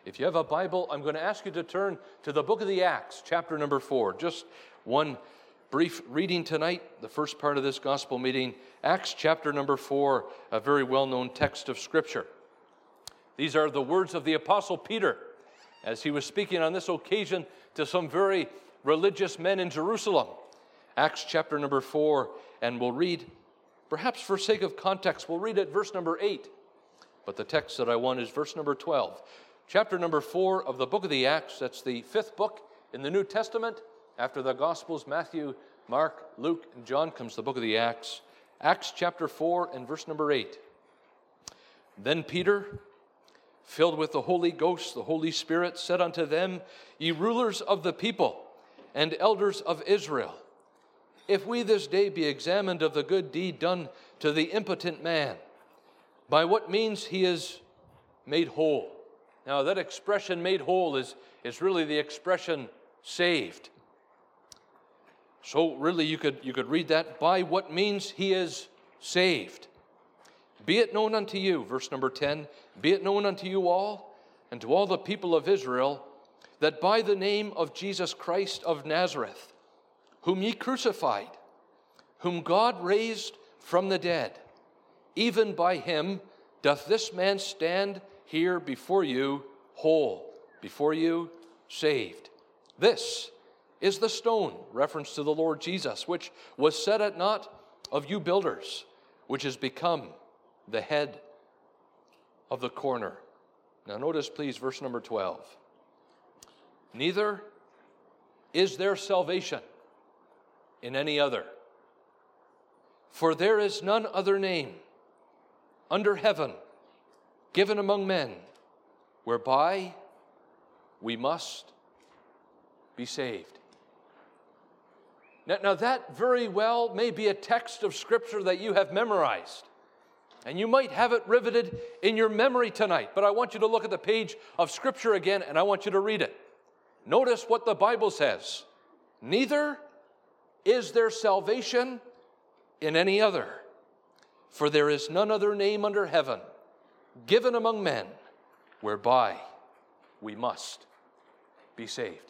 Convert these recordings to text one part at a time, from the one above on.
If you have a Bible, I'm going to ask you to turn to the book of the Acts, chapter number 4. Just one brief reading tonight, the first part of this gospel meeting. Acts chapter number 4, a very well-known text of Scripture. These are the words of the Apostle Peter as he was speaking on this occasion to some very religious men in Jerusalem. Acts chapter number 4, and we'll read, perhaps for sake of context, we'll read at verse number 8. But the text that I want is verse number 12. Chapter number 4 of the book of the Acts, that's the fifth book in the New Testament. After the Gospels, Matthew, Mark, Luke, and John comes the book of the Acts. Acts chapter 4 and verse number 8. Then Peter, filled with the Holy Ghost, the Holy Spirit, said unto them, Ye rulers of the people and elders of Israel, if we this day be examined of the good deed done to the impotent man, by what means he is made whole. Now that expression made whole is really the expression saved. So really you could read that, by what means he is saved. Be it known unto you, verse number 10, be it known unto you all, and to all the people of Israel, that by the name of Jesus Christ of Nazareth, whom ye crucified, whom God raised from the dead, even by him doth this man stand here before you whole, before you saved. This is the stone, reference to the Lord Jesus, which was set at naught of you builders, which has become the head of the corner. Now notice please verse number 12. Neither is there salvation in any other, for there is none other name under heaven given among men whereby we must be saved. Now that very well may be a text of Scripture that you have memorized. And you might have it riveted in your memory tonight, but I want you to look at the page of Scripture again, and I want you to read it. Notice what the Bible says. Neither is there salvation in any other, for there is none other name under heaven given among men whereby we must be saved.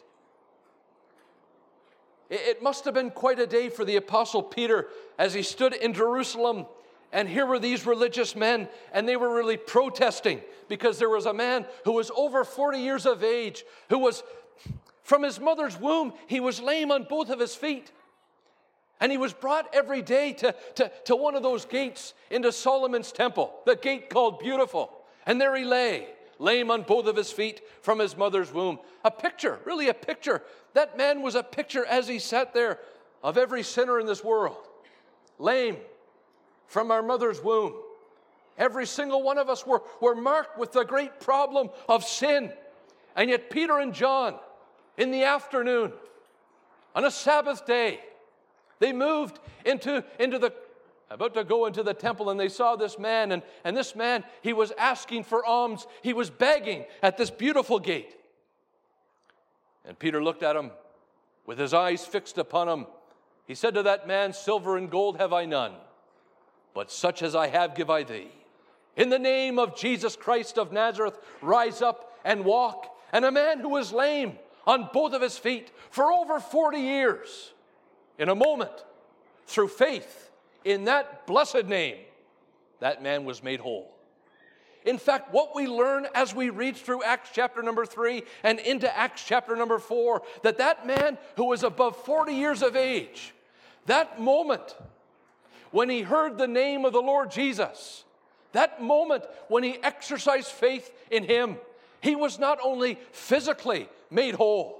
It must have been quite a day for the Apostle Peter as he stood in Jerusalem, and here were these religious men, and they were really protesting because there was a man who was over 40 years of age, who was, from his mother's womb, he was lame on both of his feet. And he was brought every day to one of those gates into Solomon's temple, the gate called Beautiful. And there he lay, lame on both of his feet from his mother's womb. A picture, really a picture. That man was a picture as he sat there of every sinner in this world. Lame from our mother's womb. Every single one of us were marked with the great problem of sin. And yet Peter and John, in the afternoon, on a Sabbath day, they moved about to go into the temple, and they saw this man, and this man, he was asking for alms. He was begging at this beautiful gate. And Peter looked at him with his eyes fixed upon him. He said to that man, Silver and gold have I none, but such as I have give I thee. In the name of Jesus Christ of Nazareth, rise up and walk. And a man who was lame on both of his feet for over 40 years, in a moment, through faith in that blessed name, that man was made whole. In fact, what we learn as we read through Acts chapter number 3 and into Acts chapter number 4, that man who was above 40 years of age, that moment when he heard the name of the Lord Jesus, that moment when he exercised faith in him, he was not only physically made whole,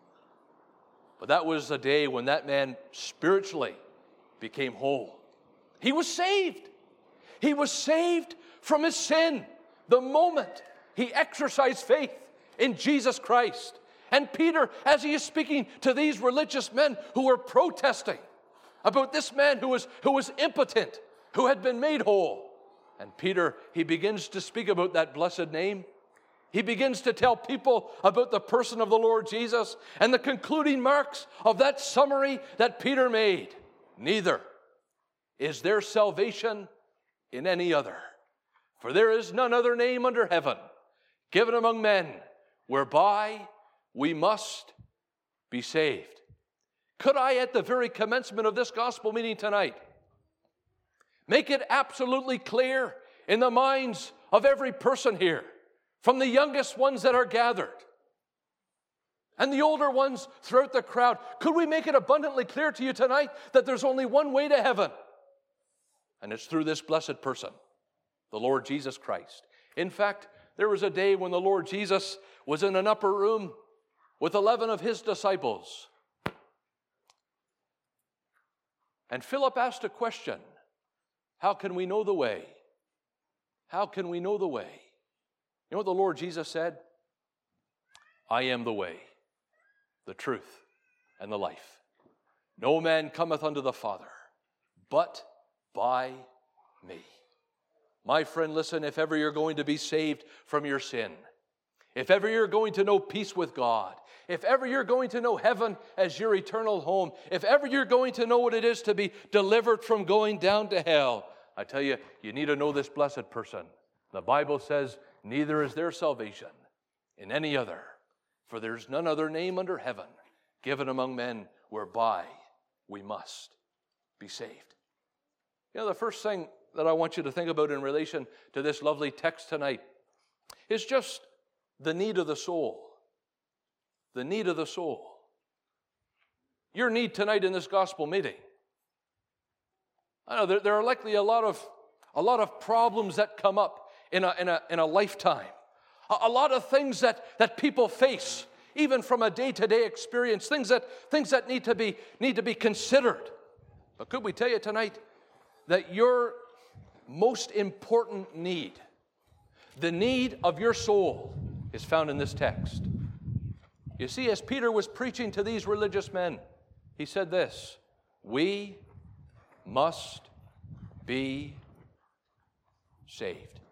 but that was a day when that man spiritually became whole. He was saved. He was saved from his sin the moment he exercised faith in Jesus Christ. And Peter, as he is speaking to these religious men who were protesting about this man who was impotent, who had been made whole, and Peter, he begins to speak about that blessed name. He begins to tell people about the person of the Lord Jesus, and the concluding marks of that summary that Peter made. Neither is there salvation in any other, for there is none other name under heaven given among men whereby we must be saved. Could I, at the very commencement of this gospel meeting tonight, make it absolutely clear in the minds of every person here, from the youngest ones that are gathered and the older ones throughout the crowd, could we make it abundantly clear to you tonight that there's only one way to heaven, and it's through this blessed person, the Lord Jesus Christ. In fact, there was a day when the Lord Jesus was in an upper room with 11 of his disciples. And Philip asked a question: how can we know the way? How can we know the way? You know what the Lord Jesus said? I am the way, the truth, and the life. No man cometh unto the Father but by me. My friend, listen, if ever you're going to be saved from your sin, if ever you're going to know peace with God, if ever you're going to know heaven as your eternal home, if ever you're going to know what it is to be delivered from going down to hell, I tell you, you need to know this blessed person. The Bible says, neither is there salvation in any other, for there's none other name under heaven given among men whereby we must be saved. You know, the first thing that I want you to think about in relation to this lovely text tonight is just the need of the soul. The need of the soul. Your need tonight in this gospel meeting. I know there are likely a lot of problems that come up in a lifetime. A lot of things that people face, even from a day-to-day experience, things that need to be considered. But could we tell you tonight that your most important need, the need of your soul, is found in this text? You see, as Peter was preaching to these religious men, he said this: we must be saved.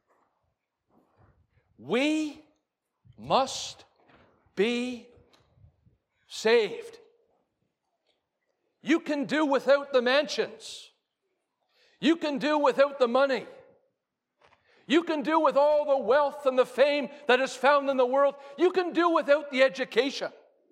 We must be saved. You can do without the mansions. You can do without the money. You can do with all the wealth and the fame that is found in the world. You can do without the education.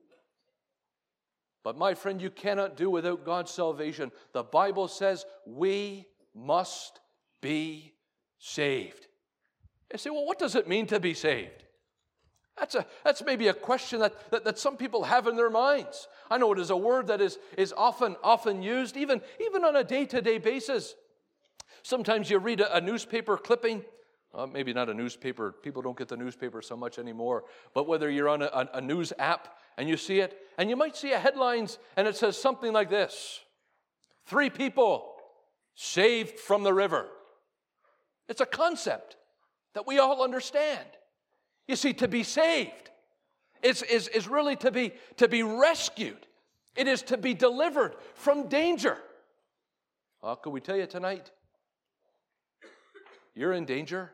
But my friend, you cannot do without God's salvation. The Bible says we must be saved. You say, well, what does it mean to be saved? That's maybe a question that some people have in their minds. I know it is a word that is often used, even on a day-to-day basis. Sometimes you read a newspaper clipping. Maybe not a newspaper. People don't get the newspaper so much anymore. But whether you're on a news app and you see it, and you might see a headlines and it says something like this: 3 people saved from the river. It's a concept that we all understand. You see, to be saved is really to be rescued. It is to be delivered from danger. Well, could we tell you tonight, you're in danger?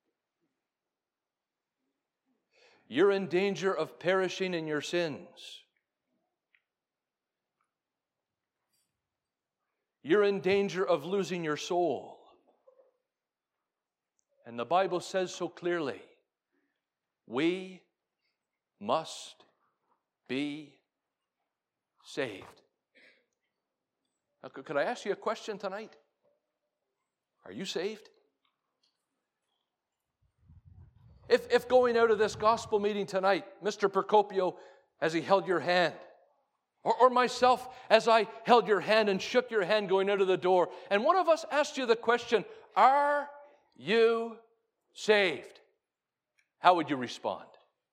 You're in danger of perishing in your sins. You're in danger of losing your soul. And the Bible says so clearly, we must be saved. Now, could I ask you a question tonight? Are you saved? If going out of this gospel meeting tonight, Mr. Procopio, as he held your hand, or myself as I held your hand and shook your hand going out of the door, and one of us asked you the question, are you saved? How would you respond?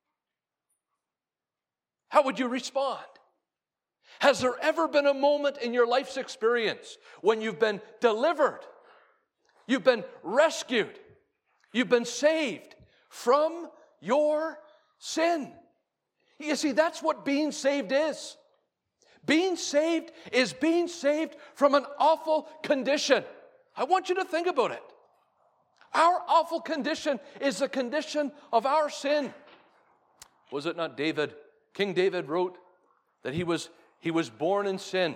How would you respond? Has there ever been a moment in your life's experience when you've been delivered, you've been rescued, you've been saved from your sin? You see, that's what being saved is. Being saved is being saved from an awful condition. I want you to think about it. Our awful condition is the condition of our sin. Was it not David? King David wrote that he was born in sin.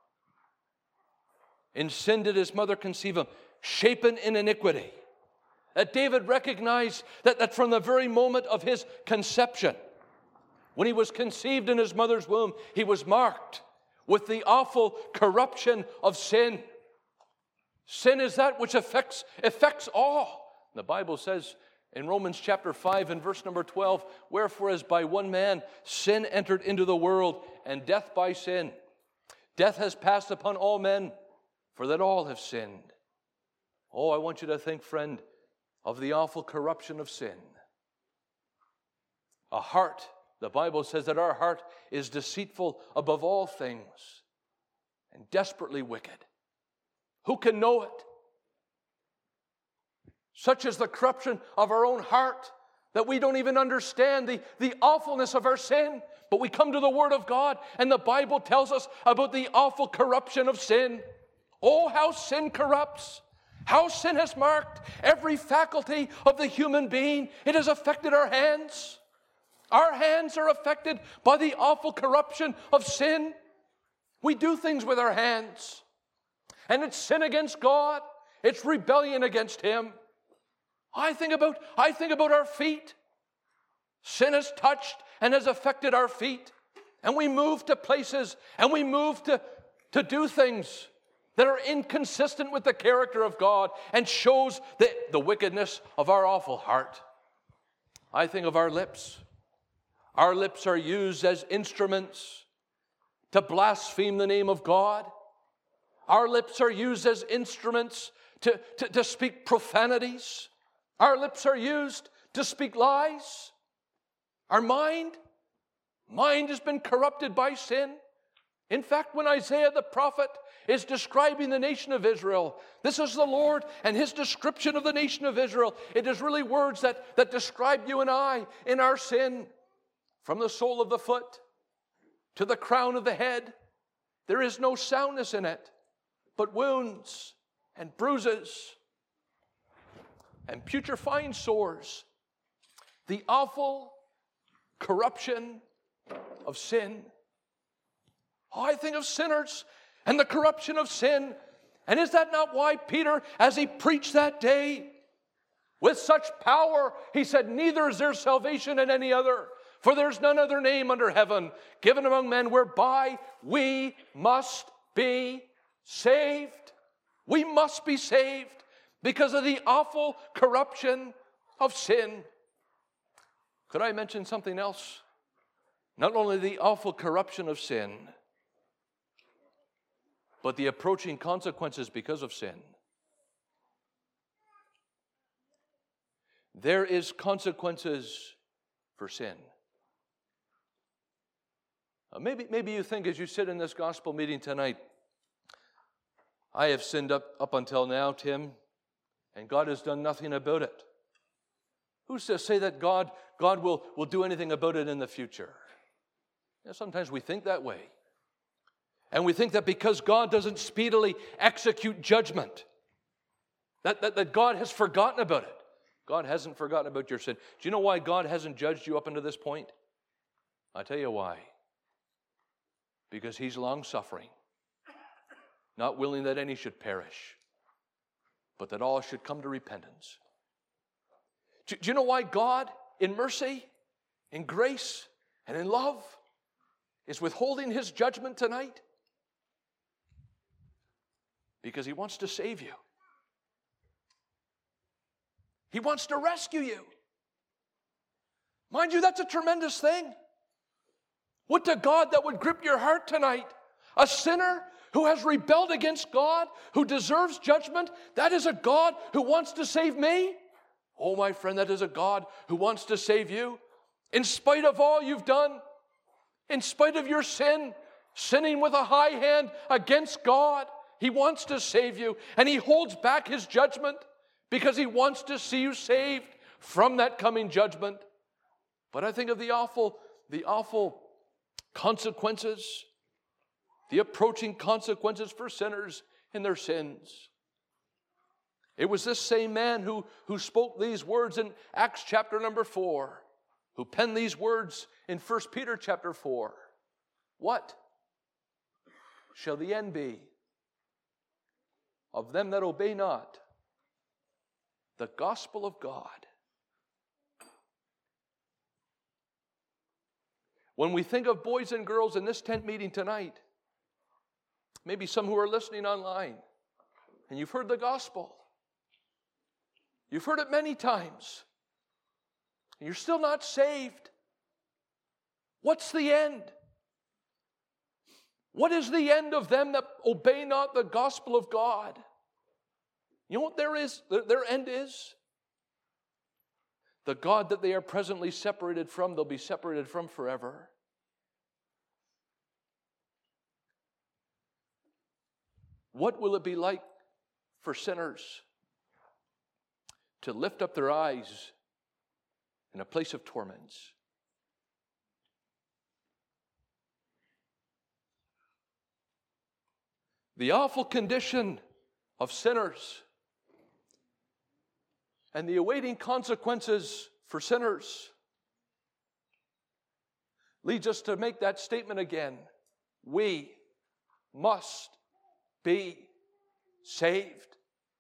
In sin did his mother conceive him, shapen in iniquity. That David recognized that from the very moment of his conception, when he was conceived in his mother's womb, he was marked with the awful corruption of sin. Sin is that which affects all. The Bible says in Romans chapter 5 and verse number 12, wherefore as by one man sin entered into the world, and death by sin. Death has passed upon all men, for that all have sinned. Oh, I want you to think, friend, of the awful corruption of sin. A heart, the Bible says that our heart is deceitful above all things and desperately wicked. Who can know it? Such is the corruption of our own heart that we don't even understand the awfulness of our sin. But we come to the Word of God, and the Bible tells us about the awful corruption of sin. Oh, how sin corrupts. How sin has marked every faculty of the human being. It has affected our hands. Our hands are affected by the awful corruption of sin. We do things with our hands. And it's sin against God. It's rebellion against Him. I think about our feet. Sin has touched and has affected our feet. And we move to places and we move to do things that are inconsistent with the character of God and shows the wickedness of our awful heart. I think of our lips. Our lips are used as instruments to blaspheme the name of God. Our lips are used as instruments to speak profanities. Our lips are used to speak lies. Our mind has been corrupted by sin. In fact, when Isaiah the prophet is describing the nation of Israel, this is the Lord and His description of the nation of Israel. It is really words that describe you and I in our sin. From the sole of the foot to the crown of the head, there is no soundness in it, but wounds and bruises and putrefying sores. The awful corruption of sin. Oh, I think of sinners and the corruption of sin. And is that not why Peter, as he preached that day, with such power, he said, neither is there salvation in any other, for there's none other name under heaven given among men whereby we must be saved. We must be saved because of the awful corruption of sin. Could I mention something else? Not only the awful corruption of sin, but the approaching consequences because of sin. There is consequences for sin. Maybe you think as you sit in this gospel meeting tonight, I have sinned up until now, Tim, and God has done nothing about it. Who's to say that God will do anything about it in the future? Yeah, sometimes we think that way. And we think that because God doesn't speedily execute judgment, that God has forgotten about it. God hasn't forgotten about your sin. Do you know why God hasn't judged you up until this point? I'll tell you why. Because He's long-suffering, not willing that any should perish, but that all should come to repentance. Do you know why God, in mercy, in grace, and in love, is withholding His judgment tonight? Because He wants to save you. He wants to rescue you. Mind you, that's a tremendous thing. Would to God that would grip your heart tonight. A sinner who has rebelled against God, who deserves judgment, that is a God who wants to save me. Oh, my friend, that is a God who wants to save you. In spite of all you've done, in spite of your sin, sinning with a high hand against God, He wants to save you, and He holds back His judgment because He wants to see you saved from that coming judgment. But I think of the awful consequences, the approaching consequences for sinners in their sins. It was this same man who spoke these words in Acts chapter number 4, who penned these words in 1 Peter chapter 4. What shall the end be of them that obey not the gospel of God. When we think of boys and girls in this tent meeting tonight, maybe some who are listening online, and you've heard the gospel. You've heard it many times. And you're still not saved. What's the end? What is the end of them that obey not the gospel of God? You know what their end is? The God that they are presently separated from, they'll be separated from forever. What will it be like for sinners to lift up their eyes in a place of torments? The awful condition of sinners and the awaiting consequences for sinners leads us to make that statement again. We must be saved.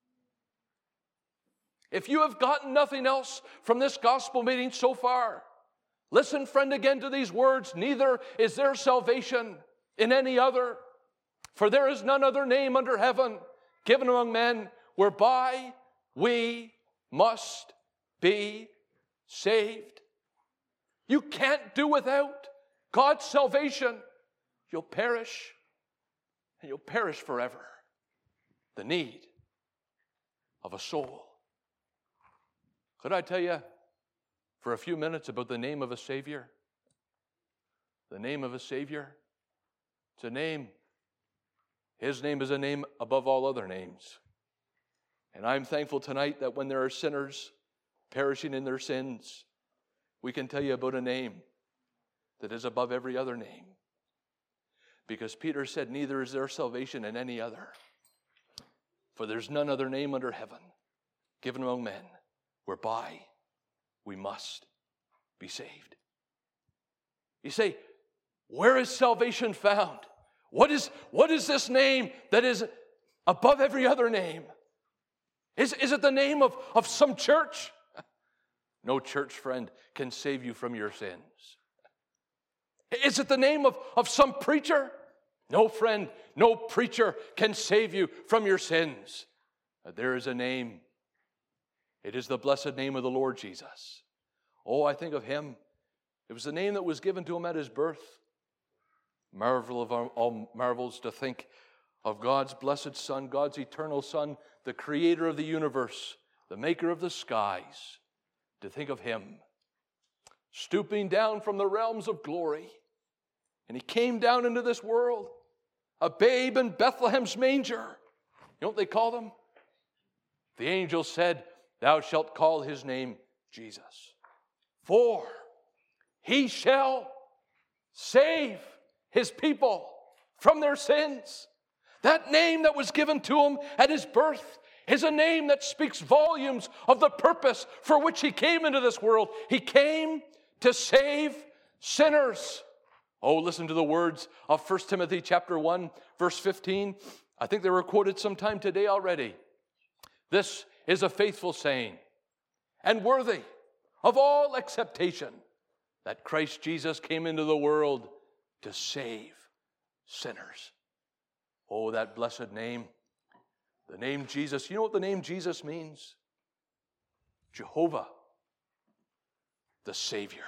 If you have gotten nothing else from this gospel meeting so far, listen, friend, again to these words. Neither is there salvation in any other, for there is none other name under heaven given among men whereby we must be saved. You can't do without God's salvation. You'll perish, and you'll perish forever. The need of a soul. Could I tell you for a few minutes about the name of a Savior? The name of a Savior. It's a name. His name is a name above all other names. And I'm thankful tonight that when there are sinners perishing in their sins, we can tell you about a name that is above every other name. Because Peter said, neither is there salvation in any other. For there's none other name under heaven given among men whereby we must be saved. You say, where is salvation found? What is this name that is above every other name? Is it the name of some church? No church, friend, can save you from your sins. Is it the name of some preacher? No, friend, no preacher can save you from your sins. There is a name. It is the blessed name of the Lord Jesus. Oh, I think of him. It was the name that was given to him at his birth. Marvel of all marvels to think of God's blessed Son, God's eternal Son, the creator of the universe, the maker of the skies. To think of him stooping down from the realms of glory. And he came down into this world, a babe in Bethlehem's manger. You know what they called him? The angel said, thou shalt call his name Jesus. For he shall save his people from their sins. That name that was given to him at his birth is a name that speaks volumes of the purpose for which he came into this world. He came to save sinners. Oh, listen to the words of 1 Timothy chapter 1, verse 15. I think they were quoted sometime today already. This is a faithful saying and worthy of all acceptation that Christ Jesus came into the world to save sinners. Oh, that blessed name. The name Jesus. You know what the name Jesus means? Jehovah, the Savior.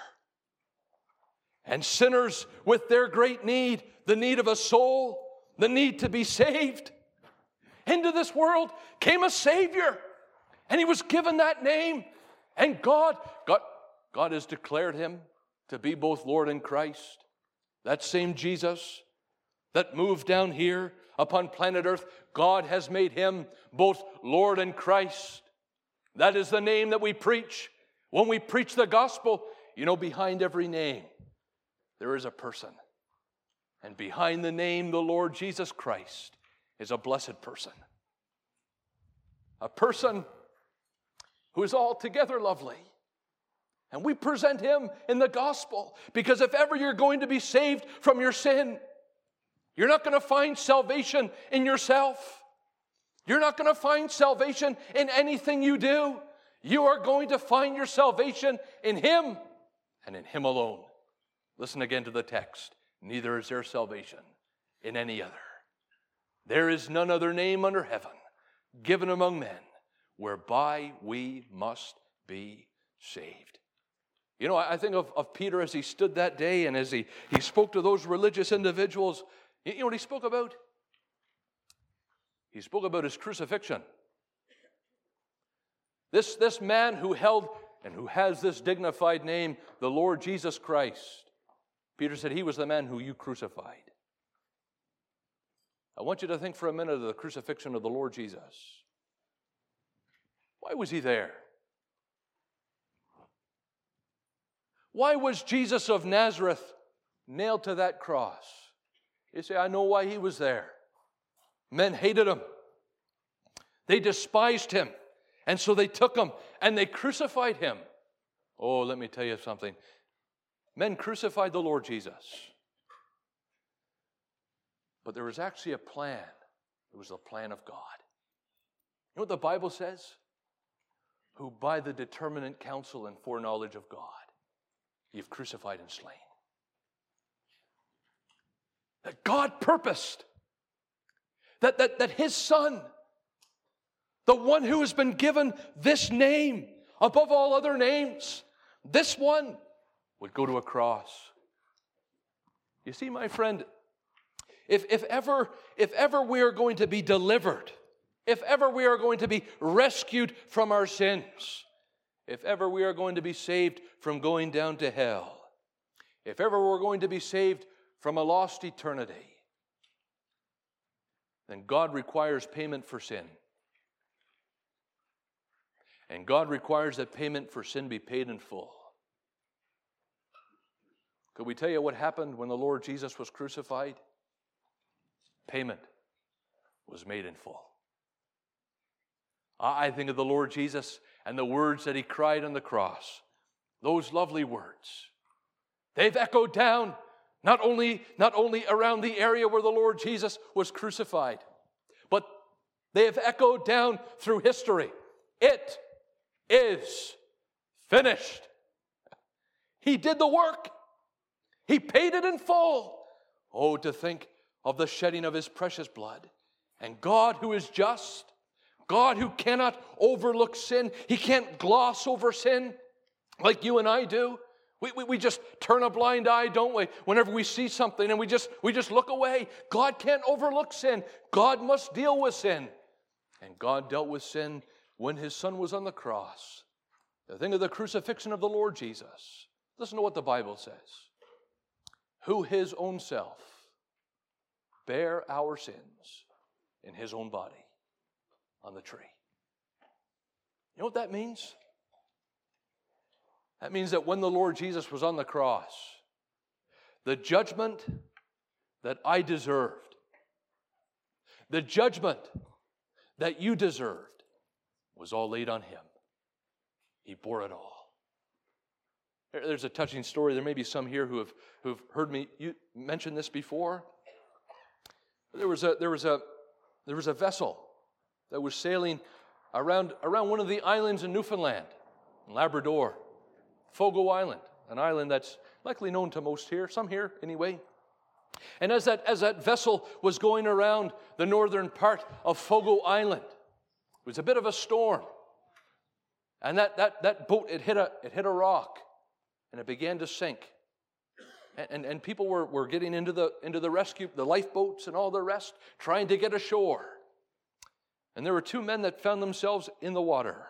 And sinners with their great need, the need of a soul, the need to be saved. Into this world came a Savior. And he was given that name. And God has declared him to be both Lord and Christ. That same Jesus that moved down here upon planet Earth, God has made him both Lord and Christ. That is the name that we preach. When we preach the gospel, you know, behind every name, there is a person. And behind the name, the Lord Jesus Christ, is a blessed person. A person who is altogether lovely. And we present him in the gospel because if ever you're going to be saved from your sin, you're not going to find salvation in yourself. You're not going to find salvation in anything you do. You are going to find your salvation in Him and in Him alone. Listen again to the text. Neither is there salvation in any other. There is none other name under heaven given among men whereby we must be saved. You know, I think of Peter as he stood that day and as he spoke to those religious individuals. You know what he spoke about? He spoke about his crucifixion. This man who held and who has this dignified name, the Lord Jesus Christ, Peter said he was the man who you crucified. I want you to think for a minute of the crucifixion of the Lord Jesus. Why was he there? Why was Jesus of Nazareth nailed to that cross? You say, I know why he was there. Men hated him. They despised him. And so they took him and they crucified him. Oh, let me tell you something. Men crucified the Lord Jesus. But there was actually a plan. It was the plan of God. You know what the Bible says? Who by the determinate counsel and foreknowledge of God, you've crucified and slain. That God purposed that His Son, the one who has been given this name above all other names, this one would go to a cross. You see, my friend, if ever we are going to be delivered, if ever we are going to be rescued from our sins, if ever we are going to be saved from going down to hell, if ever we're going to be saved from a lost eternity, then God requires payment for sin. And God requires that payment for sin be paid in full. Could we tell you what happened when the Lord Jesus was crucified? Payment was made in full. I think of the Lord Jesus and the words that He cried on the cross. Those lovely words. They've echoed down not only around the area where the Lord Jesus was crucified, but they have echoed down through history. It is finished. He did the work. He paid it in full. Oh, to think of the shedding of His precious blood. And God who is just, God who cannot overlook sin, He can't gloss over sin like you and I do. We just turn a blind eye, don't we? Whenever we see something and we just look away. God can't overlook sin. God must deal with sin. And God dealt with sin when His Son was on the cross. The thing of the crucifixion of the Lord Jesus. Listen to what the Bible says. Who His own self bare our sins in His own body on the tree. You know what that means? That means that when the Lord Jesus was on the cross, the judgment that I deserved, the judgment that you deserved, was all laid on Him. He bore it all. There's a touching story. There may be some here who've heard me mention this before. There was a vessel that was sailing around one of the islands in Newfoundland, in Labrador, Fogo Island, an island that's likely known to most here, some here anyway. And as that vessel was going around the northern part of Fogo Island, it was a bit of a storm. And that boat, it hit a rock, and it began to sink. And people were getting into the rescue, the lifeboats and all the rest, trying to get ashore. And there were two men that found themselves in the water.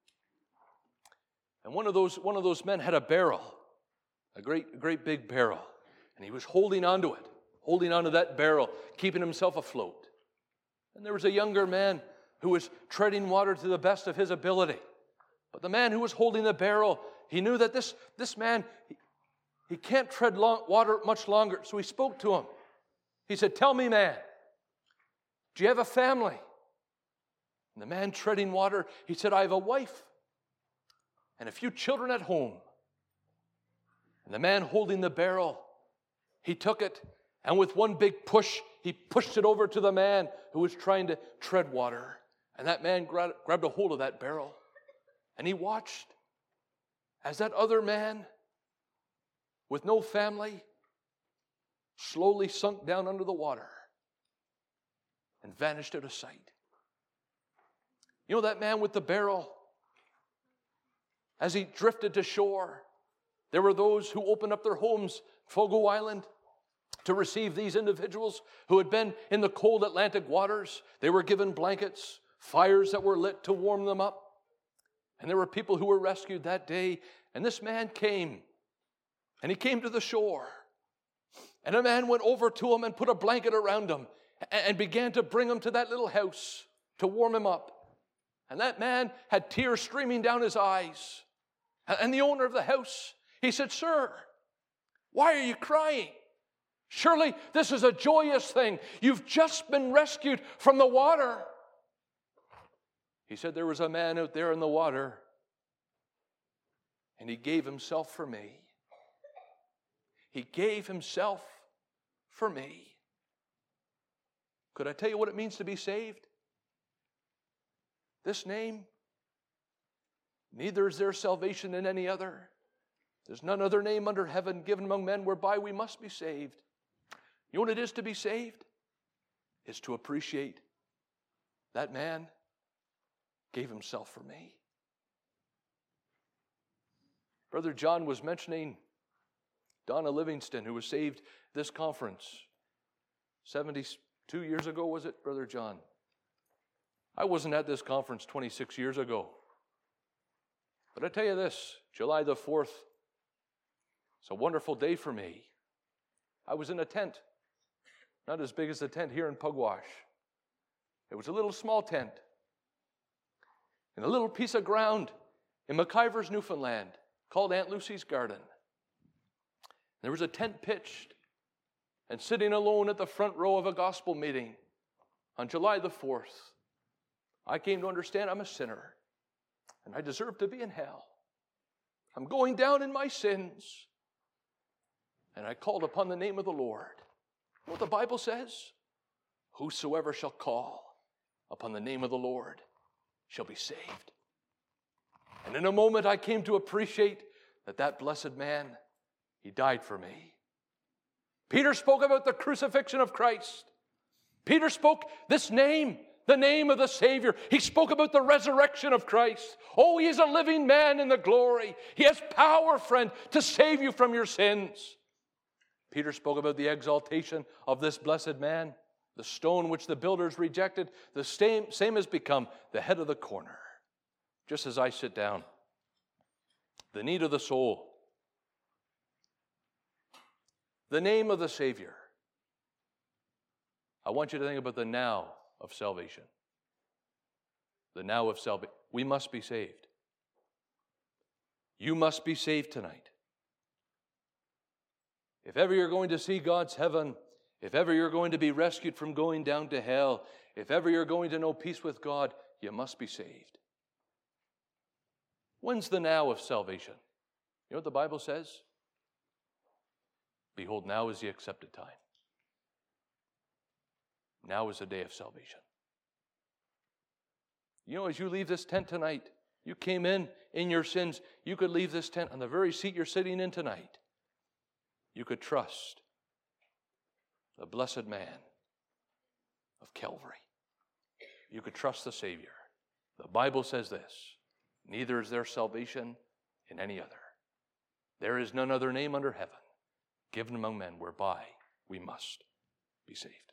And one of those men had a barrel, a great big barrel, and he was holding onto that barrel, keeping himself afloat. And there was a younger man who was treading water to the best of his ability. But the man who was holding the barrel, he knew that this man, he can't tread water much longer. So he spoke to him. He said, "Tell me, man, do you have a family?" And the man treading water, he said, "I have a wife and a few children at home." And the man holding the barrel, he took it, and with one big push, he pushed it over to the man who was trying to tread water. And that man grabbed a hold of that barrel. And he watched as that other man with no family slowly sunk down under the water and vanished out of sight. You know that man with the barrel? As he drifted to shore, there were those who opened up their homes, Fogo Island, to receive these individuals who had been in the cold Atlantic waters. They were given blankets, fires that were lit to warm them up. And there were people who were rescued that day. And this man came, and he came to the shore. And a man went over to him and put a blanket around him and began to bring him to that little house to warm him up. And that man had tears streaming down his eyes. And the owner of the house, he said, "Sir, why are you crying? Surely this is a joyous thing. You've just been rescued from the water." He said, "There was a man out there in the water, and he gave himself for me. He gave himself for me." Could I tell you what it means to be saved? This name, neither is there salvation in any other. There's none other name under heaven given among men whereby we must be saved. You know what it is to be saved? It's to appreciate that man gave himself for me. Brother John was mentioning Donna Livingston, who was saved this conference 72 years ago, was it, Brother John? I wasn't at this conference 26 years ago. But I tell you this, July the 4th, it's a wonderful day for me. I was in a tent, not as big as the tent here in Pugwash. It was a little small tent in a little piece of ground in McIvers, Newfoundland, called Aunt Lucy's Garden. There was a tent pitched, and sitting alone at the front row of a gospel meeting on July the 4th, I came to understand I'm a sinner, and I deserve to be in hell. I'm going down in my sins. And I called upon the name of the Lord. You know what the Bible says? Whosoever shall call upon the name of the Lord shall be saved. And in a moment I came to appreciate that blessed man, he died for me. Peter spoke about the crucifixion of Christ. Peter spoke this name, the name of the Savior. He spoke about the resurrection of Christ. Oh, he is a living man in the glory. He has power, friend, to save you from your sins. Peter spoke about the exaltation of this blessed man. The stone which the builders rejected, the same has become the head of the corner. Just as I sit down, the need of the soul, the name of the Savior. I want you to think about the now of salvation. The now of salvation. We must be saved. You must be saved tonight. If ever you're going to see God's heaven, if ever you're going to be rescued from going down to hell, if ever you're going to know peace with God, you must be saved. When's the now of salvation? You know what the Bible says? Behold, now is the accepted time. Now is the day of salvation. You know, as you leave this tent tonight, you came in your sins. You could leave this tent on the very seat you're sitting in tonight. You could trust the blessed man of Calvary. You could trust the Savior. The Bible says this, neither is there salvation in any other. There is none other name under heaven given among men whereby we must be saved.